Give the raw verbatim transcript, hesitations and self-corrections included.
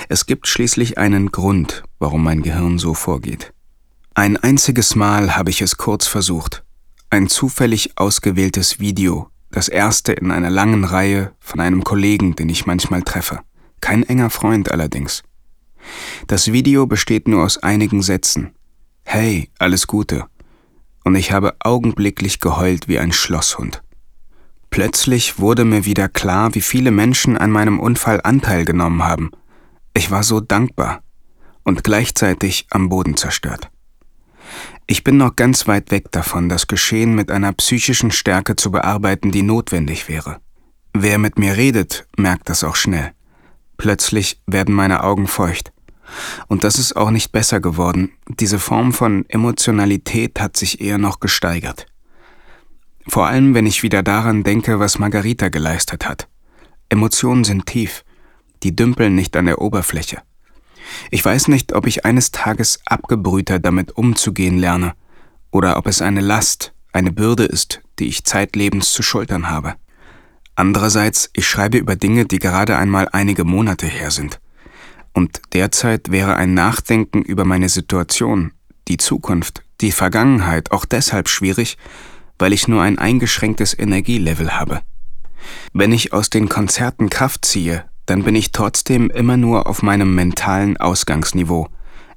Es gibt schließlich einen Grund, warum mein Gehirn so vorgeht. Ein einziges Mal habe ich es kurz versucht. Ein zufällig ausgewähltes Video, das erste in einer langen Reihe von einem Kollegen, den ich manchmal treffe. Kein enger Freund allerdings. Das Video besteht nur aus einigen Sätzen. Hey, alles Gute. Und ich habe augenblicklich geheult wie ein Schlosshund. Plötzlich wurde mir wieder klar, wie viele Menschen an meinem Unfall Anteil genommen haben. Ich war so dankbar und gleichzeitig am Boden zerstört. Ich bin noch ganz weit weg davon, das Geschehen mit einer psychischen Stärke zu bearbeiten, die notwendig wäre. Wer mit mir redet, merkt das auch schnell. Plötzlich werden meine Augen feucht. Und das ist auch nicht besser geworden. Diese Form von Emotionalität hat sich eher noch gesteigert. Vor allem, wenn ich wieder daran denke, was Margarita geleistet hat. Emotionen sind tief. Die dümpeln nicht an der Oberfläche. Ich weiß nicht, ob ich eines Tages abgebrühter damit umzugehen lerne oder ob es eine Last, eine Bürde ist, die ich zeitlebens zu schultern habe. Andererseits, ich schreibe über Dinge, die gerade einmal einige Monate her sind. Und derzeit wäre ein Nachdenken über meine Situation, die Zukunft, die Vergangenheit auch deshalb schwierig, weil ich nur ein eingeschränktes Energielevel habe. Wenn ich aus den Konzerten Kraft ziehe, dann bin ich trotzdem immer nur auf meinem mentalen Ausgangsniveau